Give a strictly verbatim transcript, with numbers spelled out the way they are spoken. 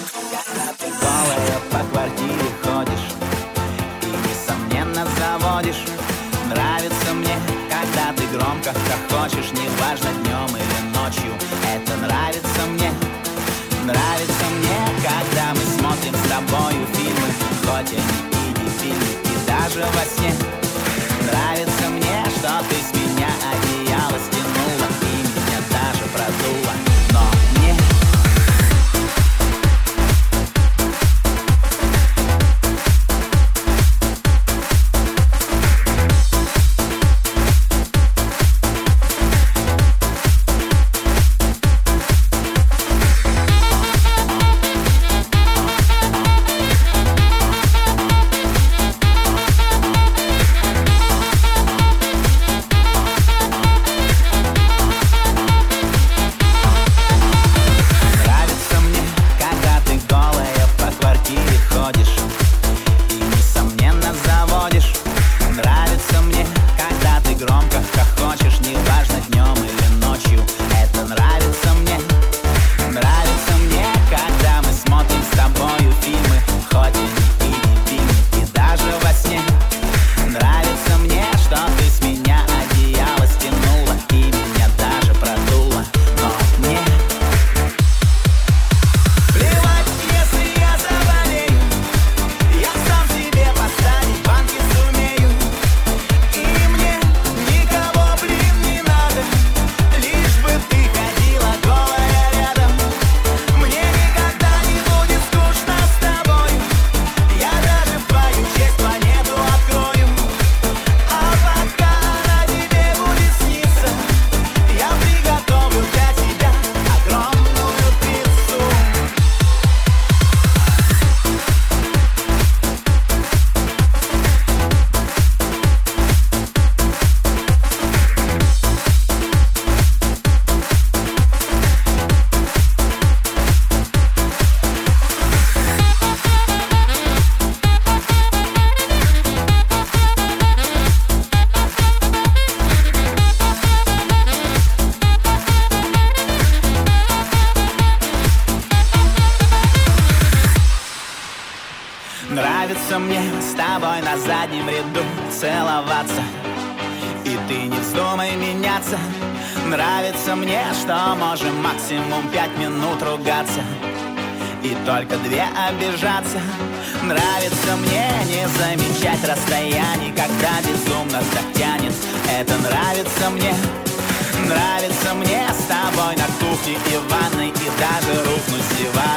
Когда ты голая по квартире ходишь и, несомненно, заводишь. Нравится мне, когда ты громко хохочешь, неважно, днем или ночью. Это нравится мне. Нравится мне, когда мы смотрим с тобою фильмы, хоть они и не фильмы, и даже во сне. Нравится мне, что ты с меня одеяло стянула и меня даже продула. Но мне нравится мне с тобой на заднем ряду целоваться, и ты не вздумай меняться. Нравится мне, что можем максимум пять минут ругаться и только две обижаться. Нравится мне не замечать расстояний, когда безумно так тянет. Это нравится мне. Нравится мне с тобой на кухне и ванной, и даже рухнуть с дивана.